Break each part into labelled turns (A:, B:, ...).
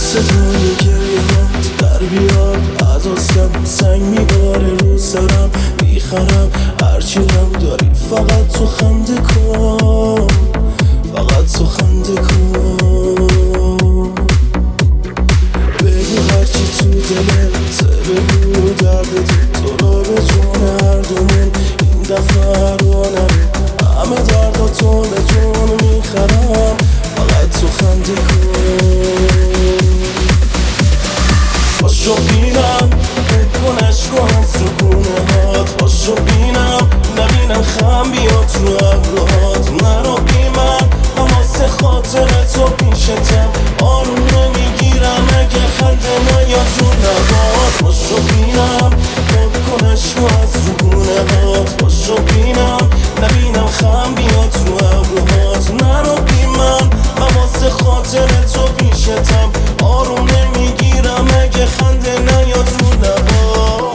A: صدای گریه ها در بیاد از آستم سنگ میباره رو سرم میخرم هرچی غم داری فقط تو خنده کن فقط تو خنده کن بگو هرچی تو دلت بگو درد تو رو به جون هر دومون این دفعه رو نرو همه درداتو به جون میخرم فقط تو خنده کن باشو بینم بکن عشقو از رکونه هات باشو بینم نبینم خم بیاد رو ابروهات نرو بی من واسه خاطر تو پیشتم آروم نمیگیرم اگه خنده نیاد رو نبات باشو بینم بکن عشقو از رکونه هات باشو بینم نبینم خم بیاد رو ابروهات نرو بی من واسه خاطر تو پیشتم آروم نمیگیرم اگه خنده نیاد رو لبات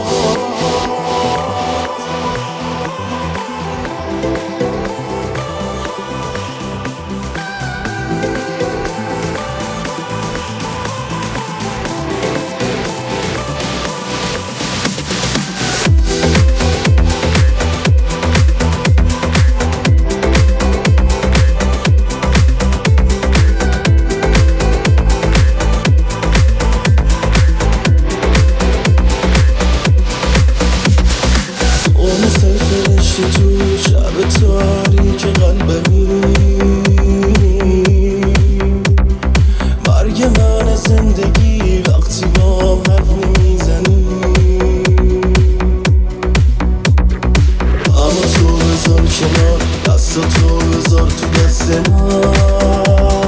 A: تو شب تاریک قلبمی مرگ من زندگی وقتی با هم حرف نمیزنی اما تو بذار کنار دست تو بذار تو دست من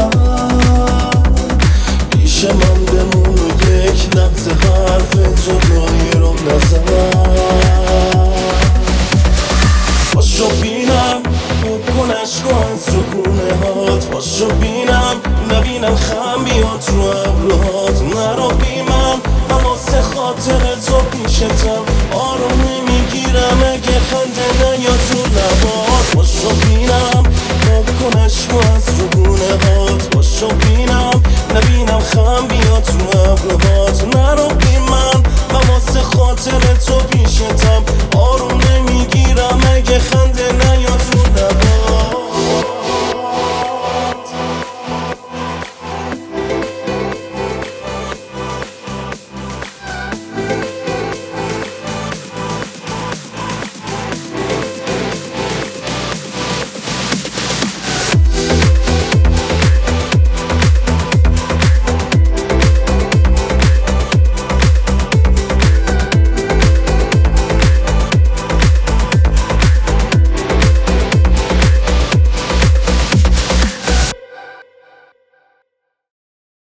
A: پیش من بمون و یک لحظه حرف جدایی رو نزن باشو بینم بکن عشقو از رکونه هات باشو بینم نبینم خم بیاد رو ابروهات